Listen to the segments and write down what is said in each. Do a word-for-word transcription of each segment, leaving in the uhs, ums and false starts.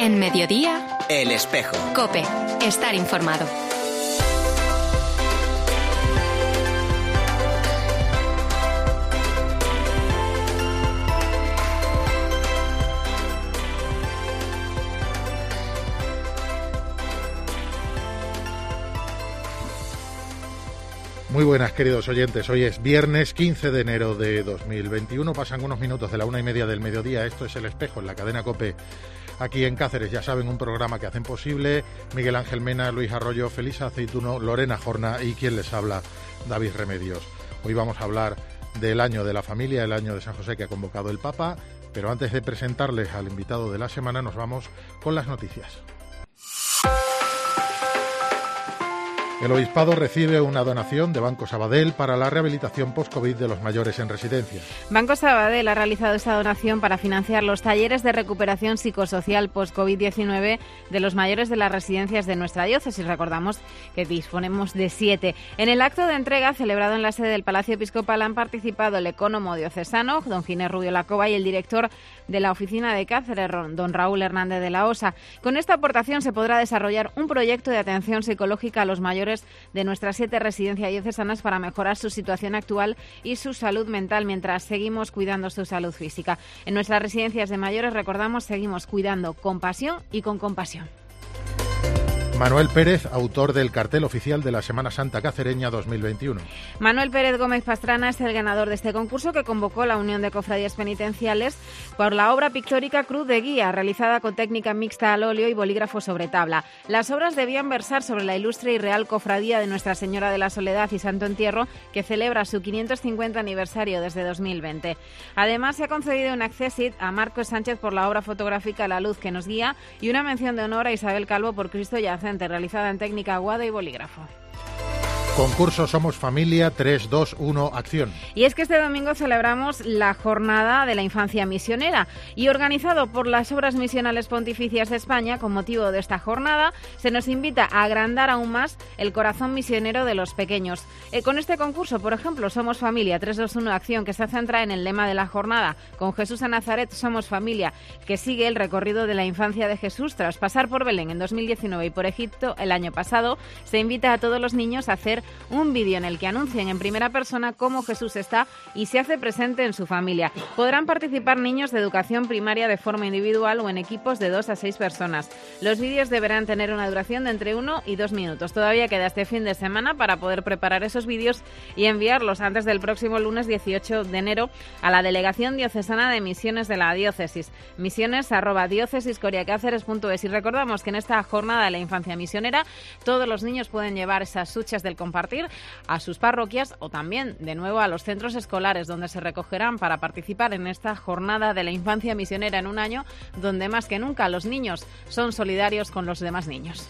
En Mediodía, El Espejo. COPE. Estar informado. Muy buenas, queridos oyentes. Hoy es viernes quince de enero de dos mil veintiuno. Pasan unos minutos de la una y media del mediodía. Esto es El Espejo en la cadena COPE. Aquí en Cáceres, ya saben, un programa que hacen posible Miguel Ángel Mena, Luis Arroyo, Felisa Aceituno, Lorena Jorna y quien les habla, David Remedios. Hoy vamos a hablar del año de la familia, el año de San José que ha convocado el Papa. Pero antes de presentarles al invitado de la semana, nos vamos con las noticias. El Obispado recibe una donación de Banco Sabadell para la rehabilitación post-COVID de los mayores en residencia. Banco Sabadell ha realizado esta donación para financiar los talleres de recuperación psicosocial post-COVID diecinueve de los mayores de las residencias de nuestra diócesis. Recordamos que disponemos de siete. En el acto de entrega celebrado en la sede del Palacio Episcopal han participado el ecónomo diocesano, don Ginés Rubio Lacova, y el director de la oficina de Cáceres, don Raúl Hernández de la Osa. Con esta aportación se podrá desarrollar un proyecto de atención psicológica a los mayores de nuestras siete residencias diocesanas para mejorar su situación actual y su salud mental mientras seguimos cuidando su salud física. En nuestras residencias de mayores, recordamos, seguimos cuidando con pasión y con compasión. Manuel Pérez, autor del cartel oficial de la Semana Santa Cacereña dos mil veintiuno. Manuel Pérez Gómez Pastrana es el ganador de este concurso que convocó la Unión de Cofradías Penitenciales por la obra pictórica Cruz de Guía, realizada con técnica mixta al óleo y bolígrafo sobre tabla. Las obras debían versar sobre la ilustre y real cofradía de Nuestra Señora de la Soledad y Santo Entierro, que celebra su quinientos cincuenta aniversario desde dos mil veinte. Además, se ha concedido un accessit a Marcos Sánchez por la obra fotográfica La Luz que nos guía y una mención de honor a Isabel Calvo por Cristo Yacente, realizada en técnica aguada y bolígrafo. Concurso Somos Familia tres, dos, uno, acción. Y es que este domingo celebramos la Jornada de la Infancia Misionera y organizado por las Obras Misionales Pontificias de España, con motivo de esta jornada, se nos invita a agrandar aún más el corazón misionero de los pequeños. Eh, con este concurso, por ejemplo, Somos Familia tres, dos, uno, acción, que se centra en el lema de la jornada, con Jesús a Nazaret somos familia, que sigue el recorrido de la infancia de Jesús tras pasar por Belén en dos mil diecinueve y por Egipto el año pasado. Se invita a todos los niños a hacer un vídeo en el que anuncien en primera persona cómo Jesús está y se hace presente en su familia. Podrán participar niños de educación primaria de forma individual o en equipos de dos a seis personas. Los vídeos deberán tener una duración de entre uno y dos minutos. Todavía queda este fin de semana para poder preparar esos vídeos y enviarlos antes del próximo lunes dieciocho de enero a la Delegación Diocesana de Misiones de la Diócesis, misiones arroba diócesiscoriacáceres punto es. Y recordamos que en esta jornada de la infancia misionera todos los niños pueden llevar esas huchas del compartir a sus parroquias o también, de nuevo, a los centros escolares donde se recogerán para participar en esta jornada de la infancia misionera en un año donde más que nunca los niños son solidarios con los demás niños.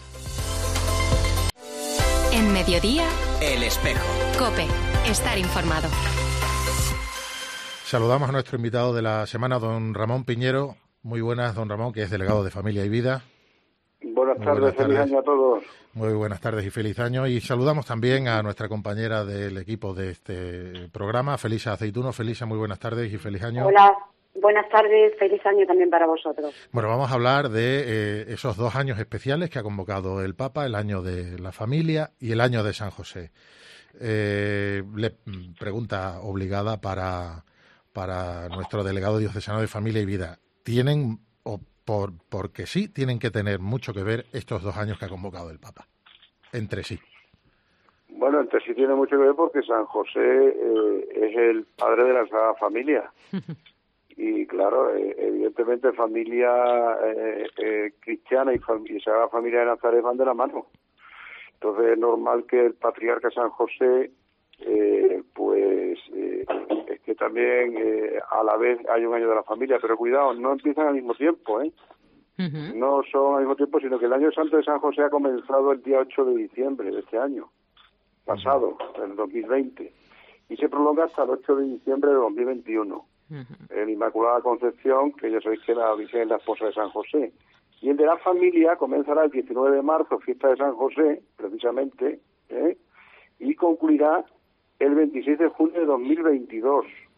En Mediodía, El Espejo. COPE. Estar informado. Saludamos a nuestro invitado de la semana, don Ramón Piñero. Muy buenas, don Ramón, que es delegado de Familia y Vida. Buenas tardes, feliz año a todos. Muy buenas tardes y feliz año. Y saludamos también a nuestra compañera del equipo de este programa, Felisa Aceituno. Felisa, muy buenas tardes y feliz año. Hola, buenas tardes, feliz año también para vosotros. Bueno, vamos a hablar de eh, esos dos años especiales que ha convocado el Papa, el año de la familia y el año de San José. Eh, le pregunta obligada para, para nuestro delegado diocesano de Familia y Vida. ¿Tienen o Por, porque sí, tienen que tener mucho que ver estos dos años que ha convocado el Papa, entre sí? Bueno, entre sí tiene mucho que ver porque San José eh, es el padre de la Sagrada Familia. Y claro, eh, evidentemente familia eh, eh, cristiana y, fam- y Sagrada Familia de Nazaret van de la mano. Entonces es normal que el patriarca San José, eh, pues, eh, es que también eh, a la vez hay un año de la familia, pero cuidado, no empiezan al mismo tiempo, ¿eh? Uh-huh. No son al mismo tiempo, sino que el año santo de San José ha comenzado el día ocho de diciembre de este año pasado, uh-huh. del dos mil veinte, y se prolonga hasta el ocho de diciembre de dos mil veintiuno. Uh-huh. En Inmaculada Concepción, que ya sabéis que la Virgen es la esposa de San José. Y el de la familia comenzará el diecinueve de marzo, fiesta de San José, precisamente, ¿eh? Y concluirá el veintiséis de junio de dos mil veintidós.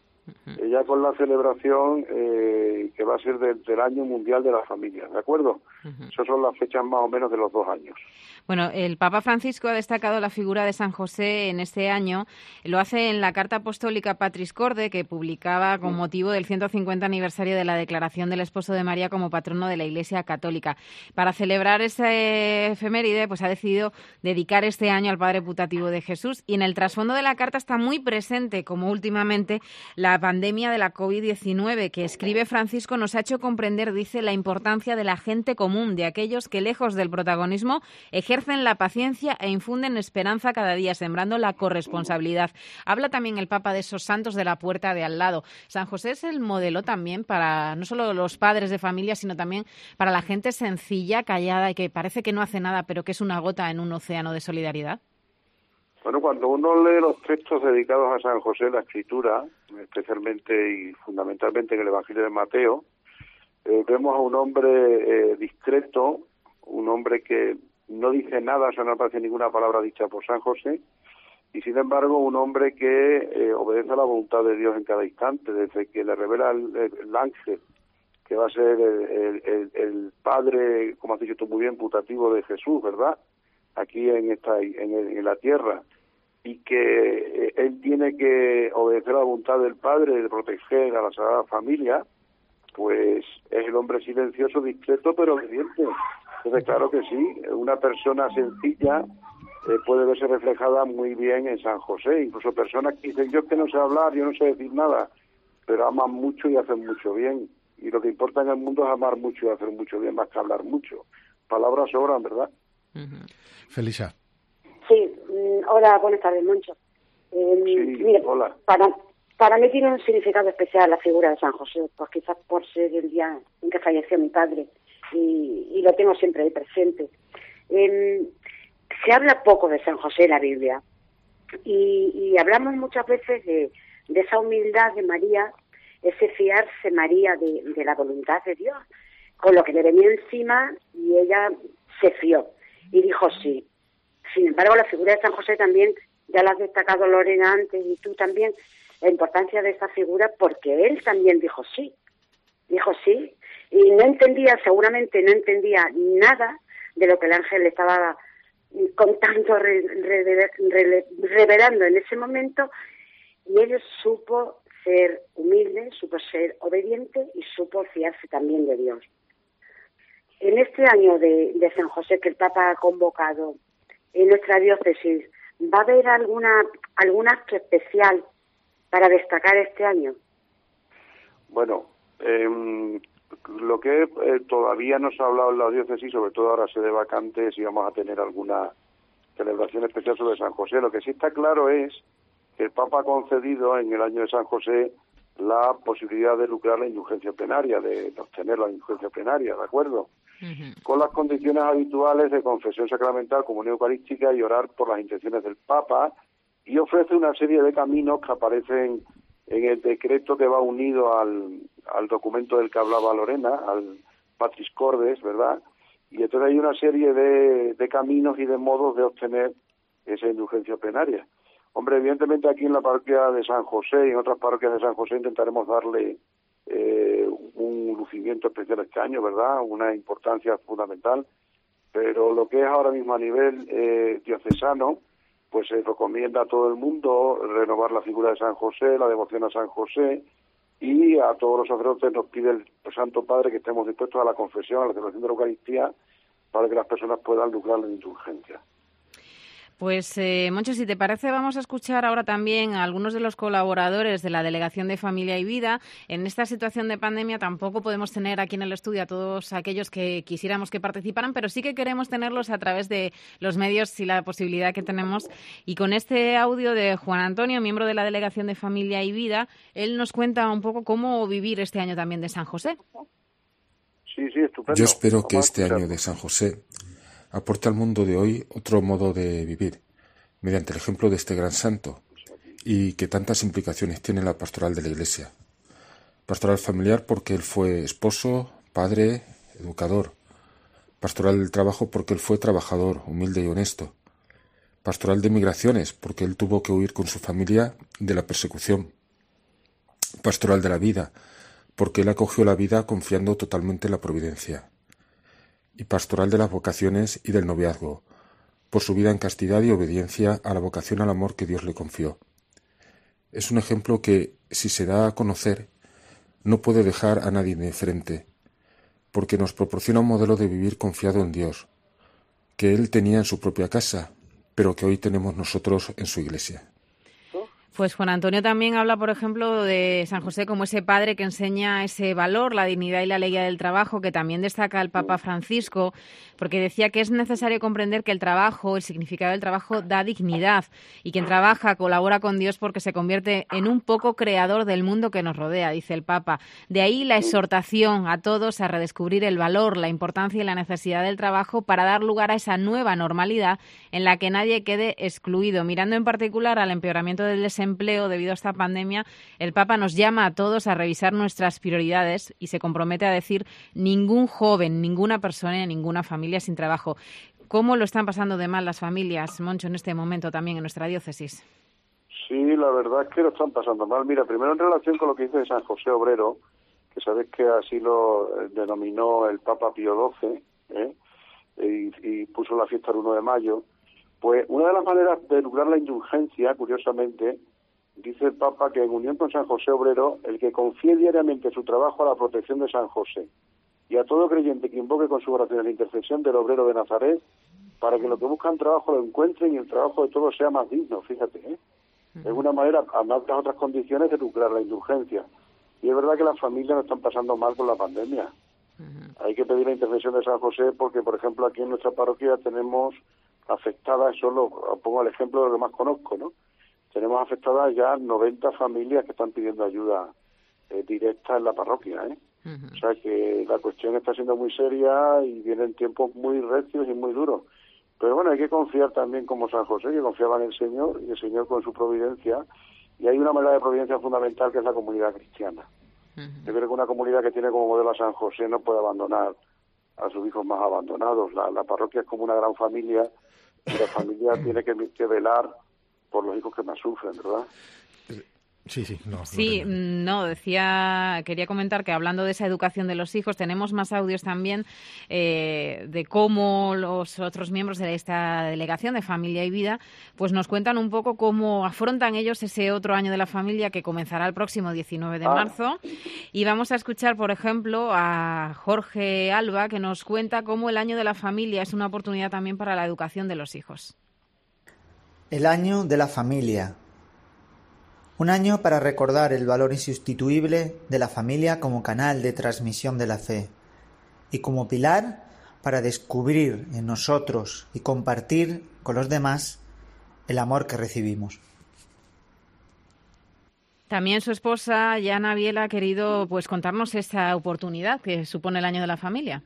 uh-huh. ya con la celebración eh, que va a ser de, del Año Mundial de la Familia, ¿de acuerdo? Uh-huh. Esas son las fechas más o menos de los dos años. Bueno, el Papa Francisco ha destacado la figura de San José en este año. Lo hace en la Carta Apostólica Patris Corde, que publicaba con motivo del ciento cincuenta aniversario de la declaración del esposo de María como patrono de la Iglesia Católica. Para celebrar ese efeméride, pues ha decidido dedicar este año al Padre Putativo de Jesús. Y en el trasfondo de la carta está muy presente, como últimamente, la pandemia de la covid diecinueve, que escribe Francisco nos ha hecho comprender, dice, la importancia de la gente común, de aquellos que, lejos del protagonismo, ejercen la paciencia e infunden esperanza cada día, sembrando la corresponsabilidad. Habla también el Papa de esos santos de la puerta de al lado. San José es el modelo también para no solo los padres de familia, sino también para la gente sencilla, callada y que parece que no hace nada, pero que es una gota en un océano de solidaridad. Bueno, cuando uno lee los textos dedicados a San José, la Escritura, especialmente y fundamentalmente en el Evangelio de Mateo, eh, vemos a un hombre eh, discreto, un hombre que no dice nada, o sea, no aparece ninguna palabra dicha por San José, y sin embargo un hombre que eh, obedece a la voluntad de Dios en cada instante, desde que le revela el, el ángel, que va a ser el, el, el padre, como has dicho tú muy bien, putativo de Jesús, ¿verdad?, aquí en esta en, en la tierra, y que eh, él tiene que obedecer a la voluntad del Padre de proteger a la Sagrada Familia, pues es el hombre silencioso, discreto, pero obediente. Entonces, claro que sí, una persona sencilla eh, puede verse reflejada muy bien en San José. Incluso personas que dicen, yo es que no sé hablar, yo no sé decir nada, pero aman mucho y hacen mucho bien. Y lo que importa en el mundo es amar mucho y hacer mucho bien, más que hablar mucho. Palabras sobran, ¿verdad? Uh-huh. Felisa. Sí, hola, buenas tardes, Moncho. Eh, sí, mire, hola. Para, para mí tiene un significado especial la figura de San José, pues quizás por ser el día en que falleció mi padre. Y, y lo tengo siempre ahí presente. Eh, se habla poco de San José en la Biblia y, y hablamos muchas veces de, de esa humildad de María, ese fiarse María de, de la voluntad de Dios, con lo que le venía encima, y ella se fió y dijo sí. Sin embargo, la figura de San José también, ya la has destacado Lorena antes y tú también, la importancia de esa figura, porque él también dijo sí, dijo sí. Y no entendía, seguramente no entendía nada de lo que el ángel le estaba contando, re, re, re, revelando en ese momento, y él supo ser humilde, supo ser obediente y supo fiarse también de Dios. En este año de, de San José que el Papa ha convocado en nuestra diócesis, ¿va a haber alguna algún acto especial para destacar este año? Bueno, eh, lo que eh, todavía no se ha hablado en la diócesis, sobre todo ahora se de vacantes, si vamos a tener alguna celebración especial sobre San José. Lo que sí está claro es que el Papa ha concedido en el año de San José la posibilidad de lucrar la indulgencia plenaria, de obtener la indulgencia plenaria, ¿de acuerdo? Uh-huh. Con las condiciones habituales de confesión sacramental, comunión eucarística y orar por las intenciones del Papa, y ofrece una serie de caminos que aparecen en el decreto que va unido al, al documento del que hablaba Lorena, al Patris Cordes, ¿verdad? Y entonces hay una serie de, de caminos y de modos de obtener esa indulgencia plenaria. Hombre, evidentemente aquí en la parroquia de San José y en otras parroquias de San José intentaremos darle eh, un lucimiento especial este año, ¿verdad? Una importancia fundamental, pero lo que es ahora mismo a nivel eh, diocesano, pues se recomienda a todo el mundo renovar la figura de San José, la devoción a San José, y a todos los sacerdotes nos pide el Santo Padre que estemos dispuestos a la confesión, a la celebración de la Eucaristía, para que las personas puedan lucrar la indulgencia. Pues, eh, Moncho, si te parece, vamos a escuchar ahora también a algunos de los colaboradores de la Delegación de Familia y Vida. En esta situación de pandemia tampoco podemos tener aquí en el estudio a todos aquellos que quisiéramos que participaran, pero sí que queremos tenerlos a través de los medios y la posibilidad que tenemos. Y con este audio de Juan Antonio, miembro de la Delegación de Familia y Vida, él nos cuenta un poco cómo vivir este año también de San José. Sí, sí, estupendo. Yo espero que este año de San José aporte al mundo de hoy otro modo de vivir, mediante el ejemplo de este gran santo, y que tantas implicaciones tiene en la pastoral de la Iglesia. Pastoral familiar porque él fue esposo, padre, educador. Pastoral del trabajo porque él fue trabajador, humilde y honesto. Pastoral de migraciones porque él tuvo que huir con su familia de la persecución. pastoral de la vida, porque él acogió la vida confiando totalmente en la providencia, y pastoral de las vocaciones y del noviazgo, por su vida en castidad y obediencia a la vocación al amor que Dios le confió. Es un ejemplo que, si se da a conocer, no puede dejar a nadie indiferente, porque nos proporciona un modelo de vivir confiado en Dios, que él tenía en su propia casa, pero que hoy tenemos nosotros en su iglesia. Pues Juan Antonio también habla, por ejemplo, de San José como ese padre que enseña ese valor, la dignidad y la alegría del trabajo, que también destaca el Papa Francisco, porque decía que es necesario comprender que el trabajo, el significado del trabajo da dignidad, y quien trabaja colabora con Dios porque se convierte en un poco creador del mundo que nos rodea, dice el Papa. De ahí la exhortación a todos a redescubrir el valor, la importancia y la necesidad del trabajo para dar lugar a esa nueva normalidad en la que nadie quede excluido. Mirando en particular al empeoramiento del desempleo empleo debido a esta pandemia, el Papa nos llama a todos a revisar nuestras prioridades y se compromete a decir ningún joven, ninguna persona, ninguna familia sin trabajo. ¿Cómo lo están pasando de mal las familias, Moncho, en este momento también en nuestra diócesis? Sí, la verdad es que lo están pasando mal. Mira, primero en relación con lo que dice de San José Obrero, que sabes que así lo denominó el Papa Pío doce, ¿eh? y, y puso la fiesta el uno de mayo, pues una de las maneras de lograr la indulgencia, curiosamente, dice el Papa que en unión con San José Obrero, el que confíe diariamente su trabajo a la protección de San José y a todo creyente que invoque con su oración la intercesión del obrero de Nazaret, para que los que buscan trabajo lo encuentren y el trabajo de todos sea más digno, fíjate, ¿eh? Uh-huh. Es una manera, además de las otras condiciones, de lucrar la indulgencia. Y es verdad que las familias no están pasando mal con la pandemia. Uh-huh. Hay que pedir la intercesión de San José porque, por ejemplo, aquí en nuestra parroquia tenemos afectadas, solo pongo el ejemplo de lo que más conozco, ¿no? Tenemos afectadas ya noventa familias que están pidiendo ayuda eh, directa en la parroquia, ¿eh? Uh-huh. O sea que la cuestión está siendo muy seria y vienen tiempos muy recios y muy duros. Pero bueno, hay que confiar también como San José, que confiaba en el Señor, y el Señor con su providencia. Y hay una manera de providencia fundamental que es la comunidad cristiana. Uh-huh. Yo creo que una comunidad que tiene como modelo a San José no puede abandonar a sus hijos más abandonados. La, la parroquia es como una gran familia y la familia tiene que, que velar por los hijos que más sufren, ¿verdad? Sí, sí, no. Sí, no, no, decía, quería comentar que hablando de esa educación de los hijos, tenemos más audios también eh, de cómo los otros miembros de esta delegación de Familia y Vida pues nos cuentan un poco cómo afrontan ellos ese otro año de la familia que comenzará el próximo diecinueve de ah. marzo. Y vamos a escuchar, por ejemplo, a Jorge Alba, que nos cuenta cómo el año de la familia es una oportunidad también para la educación de los hijos. El año de la familia. Un año para recordar el valor insustituible de la familia como canal de transmisión de la fe y como pilar para descubrir en nosotros y compartir con los demás el amor que recibimos. También su esposa, Yana Biel, ha querido pues contarnos esta oportunidad que supone el año de la familia.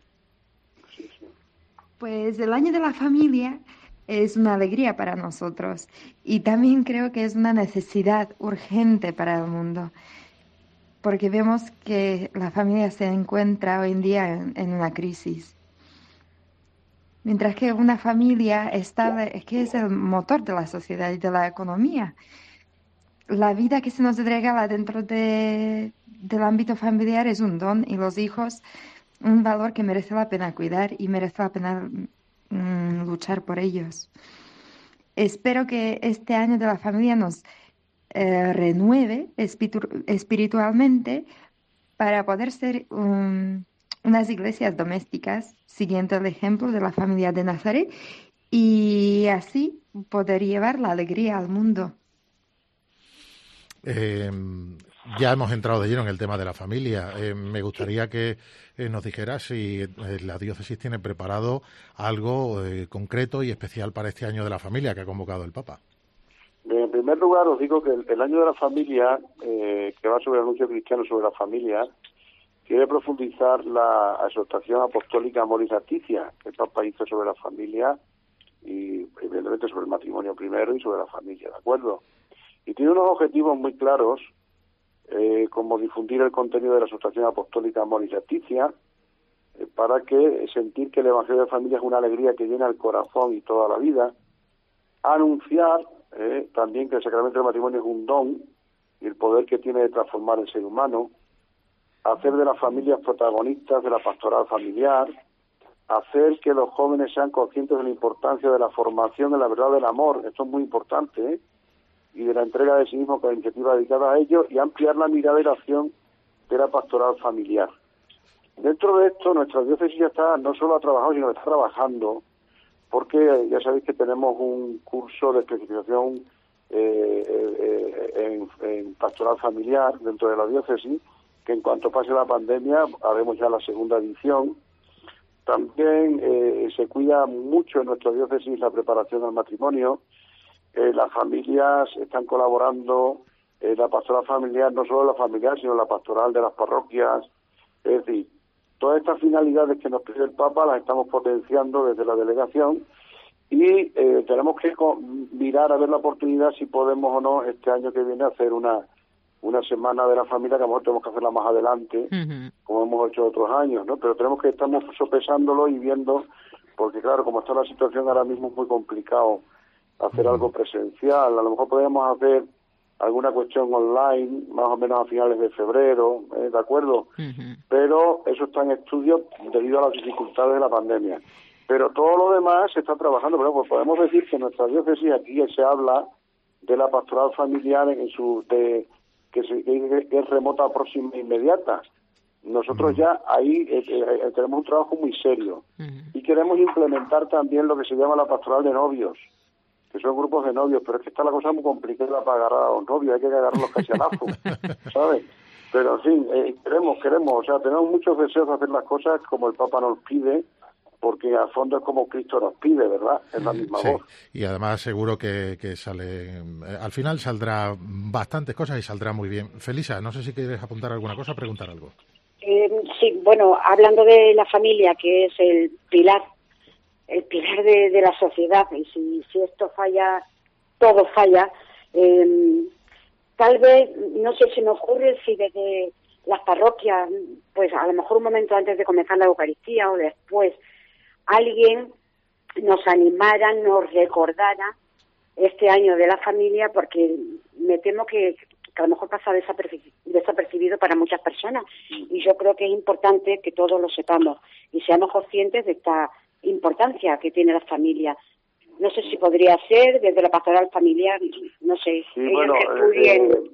Pues el año de la familia es una alegría para nosotros y también creo que es una necesidad urgente para el mundo, porque vemos que la familia se encuentra hoy en día en, en una crisis. Mientras que una familia estable, es que es el motor de la sociedad y de la economía. La vida que se nos regala dentro de, del ámbito familiar es un don y los hijos un valor que merece la pena cuidar y merece la pena luchar por ellos. Espero que este año de la familia nos eh, renueve espiritu- espiritualmente para poder ser um, unas iglesias domésticas, siguiendo el ejemplo de la familia de Nazaret, y así poder llevar la alegría al mundo. Eh, ya hemos entrado de lleno en el tema de la familia. Eh, me gustaría que eh, nos dijeras si eh, la diócesis tiene preparado algo eh, concreto y especial para este año de la familia que ha convocado el Papa. En primer lugar, os digo que el, el año de la familia, eh, que va sobre el anuncio cristiano sobre la familia, quiere profundizar la exhortación apostólica Amoris Laetitia que el Papa hizo sobre la familia y evidentemente sobre el matrimonio primero y sobre la familia, ¿de acuerdo? Y tiene unos objetivos muy claros, eh, como difundir el contenido de la exhortación apostólica Amoris Laetitia, eh, para que sentir que el Evangelio de Familia es una alegría que llena el corazón y toda la vida, anunciar eh, también que el sacramento del matrimonio es un don y el poder que tiene de transformar el ser humano, hacer de las familias protagonistas de la pastoral familiar, hacer que los jóvenes sean conscientes de la importancia de la formación en la verdad del amor, esto es muy importante, ¿eh? y de la entrega de sí mismo con la iniciativa dedicada a ello, y ampliar la mirada y la acción de la pastoral familiar. Dentro de esto, nuestra diócesis ya está, no solo ha trabajado, sino que está trabajando, porque ya sabéis que tenemos un curso de especialización eh, eh, en, en pastoral familiar dentro de la diócesis, que en cuanto pase la pandemia haremos ya la segunda edición. También eh, se cuida mucho en nuestra diócesis la preparación al matrimonio. Eh, las familias están colaborando, eh, la pastoral familiar, no solo la familiar, sino la pastoral de las parroquias. Es decir, todas estas finalidades que nos pide el Papa las estamos potenciando desde la delegación y eh, tenemos que mirar a ver la oportunidad si podemos o no este año que viene hacer una una semana de la familia, que a lo mejor tenemos que hacerla más adelante, uh-huh. como hemos hecho otros años, ¿no? Pero tenemos que estamos sopesándolo y viendo, porque claro, como está la situación ahora mismo es muy complicado hacer uh-huh. algo presencial. A lo mejor podemos hacer alguna cuestión online, más o menos a finales de febrero, ¿eh? ¿De acuerdo? Uh-huh. Pero eso está en estudio debido a las dificultades de la pandemia. Pero todo lo demás se está trabajando. Pero pues podemos decir que en nuestra diócesis aquí se habla de la pastoral familiar en su de que, se, que es remota, próxima e inmediata. Nosotros uh-huh. ya ahí eh, eh, tenemos un trabajo muy serio uh-huh. y queremos implementar también lo que se llama la pastoral de novios, que son grupos de novios, pero es que está la cosa muy complicada para agarrar a los novios, hay que agarrarlos casi a lazo, ¿sabes? Pero en fin, eh, queremos, queremos, o sea, tenemos muchos deseos de hacer las cosas como el Papa nos pide, porque al fondo es como Cristo nos pide, ¿verdad? Es la misma sí. voz. Y además seguro que, que sale, eh, al final saldrá bastantes cosas y saldrá muy bien. Felisa, no sé si quieres apuntar alguna cosa, preguntar algo. Eh, sí, bueno, hablando de la familia, que es el pilar, el pilar de, de la sociedad, y si, si esto falla, todo falla, eh, tal vez, no sé, se me ocurre si desde las parroquias, pues a lo mejor un momento antes de comenzar la Eucaristía o después, alguien nos animara, nos recordara este año de la familia, porque me temo que, que a lo mejor pasa desapercibido para muchas personas, y yo creo que es importante que todos lo sepamos y seamos conscientes de esta importancia que tiene la familia. No sé si podría ser desde la pastoral familiar, no sé, sí, ellos bueno, que estudien... Eh,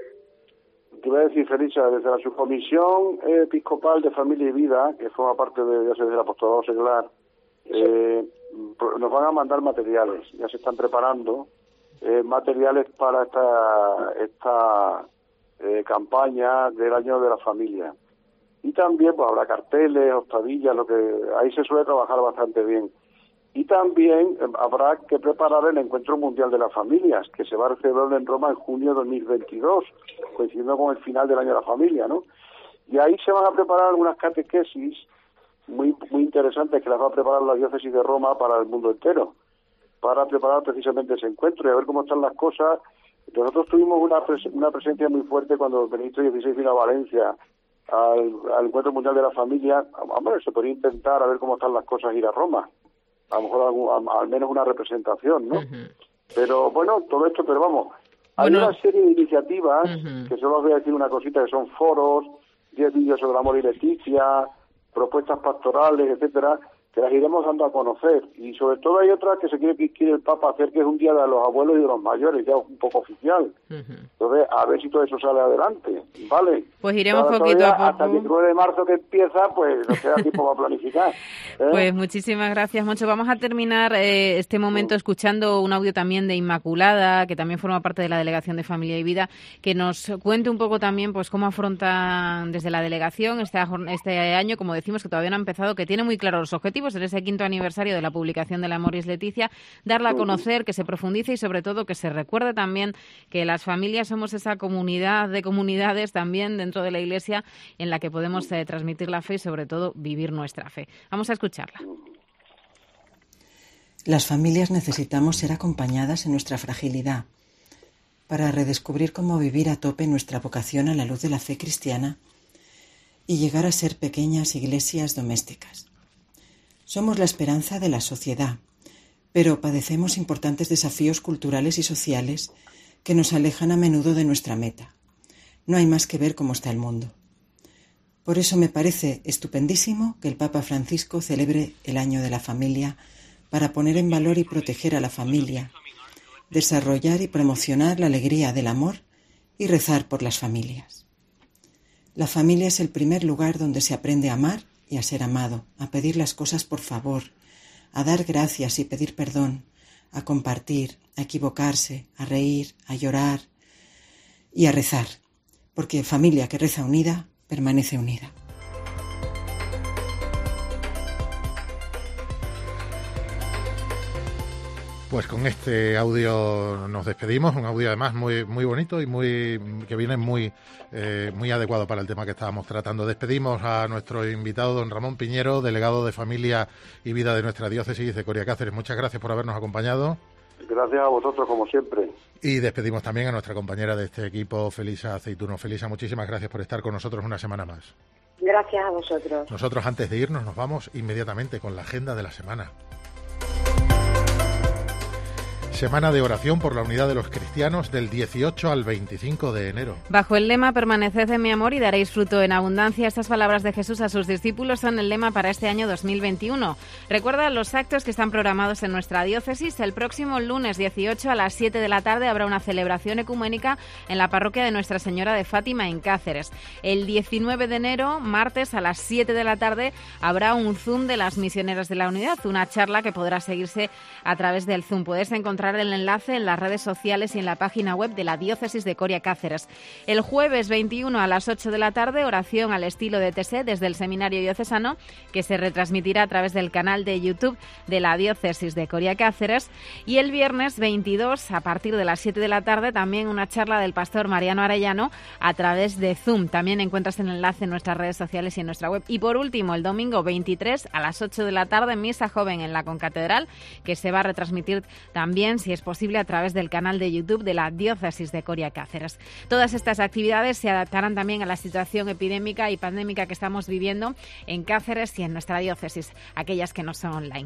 te voy a decir, Felisa, desde la Subcomisión Episcopal de Familia y Vida, que forma parte de, ya sé, del apostolado seglar, eh, nos van a mandar materiales, ya se están preparando eh, materiales para esta esta eh, campaña del año de la familia. Y también pues habrá carteles, hostadillas, lo que ahí se suele trabajar bastante bien. Y también eh, habrá que preparar el Encuentro Mundial de las Familias, que se va a celebrar en Roma en junio de dos mil veintidós, coincidiendo con el final del año de la familia, ¿no? Y ahí se van a preparar algunas catequesis muy muy interesantes que las va a preparar la diócesis de Roma para el mundo entero, para preparar precisamente ese encuentro y a ver cómo están las cosas. Nosotros tuvimos una pres una presencia muy fuerte cuando Benedicto dieciséis vino a Valencia al, al Encuentro Mundial de la Familia. Hombre, se podría intentar a ver cómo están las cosas, ir a Roma, a lo mejor algún, a, al menos una representación, ¿no? Uh-huh. Pero bueno, todo esto, pero vamos, hay bueno. una serie de iniciativas, uh-huh. que solo os voy a decir una cosita, que son foros, diez vídeos sobre amor y Leticia, propuestas pastorales, etcétera, que las iremos dando a conocer. Y sobre todo hay otras que se quiere que quiere el Papa hacer, que es un día de los abuelos y de los mayores, ya un poco oficial. Uh-huh. Entonces, a ver si todo eso sale adelante, ¿vale? Pues iremos Ahora, poquito a poco. Hasta el diecinueve de marzo que empieza, pues nos queda tiempo para planificar. ¿eh? Pues muchísimas gracias, Moncho. Vamos a terminar eh, este momento escuchando un audio también de Inmaculada, que también forma parte de la Delegación de Familia y Vida, que nos cuente un poco también pues cómo afrontan desde la delegación este, este año, como decimos, que todavía no ha empezado, que tiene muy claros los objetivos en ese quinto aniversario de la publicación de la Amoris Leticia, darla a conocer, que se profundice y sobre todo que se recuerde también que las familias somos esa comunidad de comunidades también dentro de la Iglesia en la que podemos eh, transmitir la fe y sobre todo vivir nuestra fe. Vamos a escucharla. Las familias necesitamos ser acompañadas en nuestra fragilidad para redescubrir cómo vivir a tope nuestra vocación a la luz de la fe cristiana y llegar a ser pequeñas iglesias domésticas. Somos la esperanza de la sociedad, pero padecemos importantes desafíos culturales y sociales que nos alejan a menudo de nuestra meta, no hay más que ver cómo está el mundo. Por eso me parece estupendísimo que el Papa Francisco celebre el Año de la Familia para poner en valor y proteger a la familia, desarrollar y promocionar la alegría del amor y rezar por las familias. La familia es el primer lugar donde se aprende a amar y a ser amado, a pedir las cosas por favor, a dar gracias y pedir perdón, a compartir, a equivocarse, a reír, a llorar y a rezar, porque familia que reza unida permanece unida. Pues con este audio nos despedimos, un audio además muy muy bonito y muy que viene muy eh, muy adecuado para el tema que estábamos tratando. Despedimos a nuestro invitado, don Ramón Piñero, delegado de Familia y Vida de nuestra diócesis de Coria Cáceres. Muchas gracias por habernos acompañado. Gracias a vosotros, como siempre. Y despedimos también a nuestra compañera de este equipo, Felisa Aceituno. Felisa, muchísimas gracias por estar con nosotros una semana más. Gracias a vosotros. Nosotros, antes de irnos, nos vamos inmediatamente con la agenda de la semana. Semana de oración por la unidad de los cristianos del dieciocho al veinticinco de enero. Bajo el lema "Permaneced en mi amor y daréis fruto en abundancia", estas palabras de Jesús a sus discípulos son el lema para este año dos mil veintiuno. Recuerda los actos que están programados en nuestra diócesis. El próximo lunes dieciocho a las siete de la tarde habrá una celebración ecuménica en la parroquia de Nuestra Señora de Fátima en Cáceres. El diecinueve de enero, martes a las siete de la tarde, habrá un Zoom de las misioneras de la unidad, una charla que podrá seguirse a través del Zoom. Puedes encontrar el enlace en las redes sociales y en la página web de la diócesis de Coria Cáceres. El jueves veintiuno a las ocho de la tarde, oración al estilo de T S E desde el Seminario Diocesano, que se retransmitirá a través del canal de YouTube de la diócesis de Coria Cáceres. Y el viernes veintidós, a partir de las siete de la tarde, también una charla del pastor Mariano Arellano a través de Zoom. También encuentras el enlace en nuestras redes sociales y en nuestra web. Y por último, el domingo veintitrés a las ocho de la tarde, misa joven en la concatedral, que se va a retransmitir también, si es posible, a través del canal de YouTube de la diócesis de Coria Cáceres. Todas estas actividades se adaptarán también a la situación epidémica y pandémica que estamos viviendo en Cáceres y en nuestra diócesis, aquellas que no son online.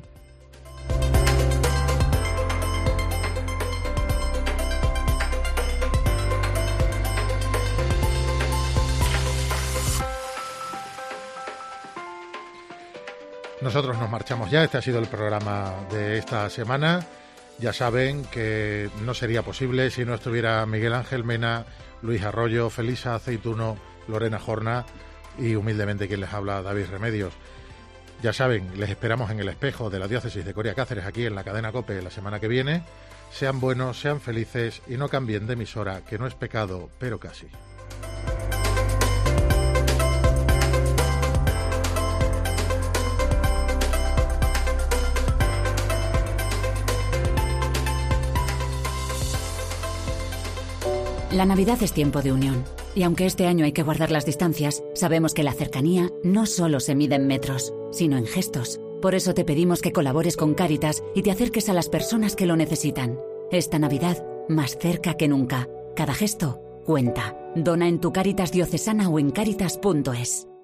Nosotros nos marchamos ya. Este ha sido el programa de esta semana. Ya saben que no sería posible si no estuviera Miguel Ángel Mena, Luis Arroyo, Felisa Aceituno, Lorena Jorna y humildemente quien les habla, David Remedios. Ya saben, les esperamos en el espejo de la diócesis de Coria Cáceres, aquí en la cadena COPE, la semana que viene. Sean buenos, sean felices y no cambien de emisora, que no es pecado, pero casi. La Navidad es tiempo de unión. Y aunque este año hay que guardar las distancias, sabemos que la cercanía no solo se mide en metros, sino en gestos. Por eso te pedimos que colabores con Cáritas y te acerques a las personas que lo necesitan. Esta Navidad, más cerca que nunca. Cada gesto cuenta. Dona en tu Cáritas diocesana o en cáritas punto es.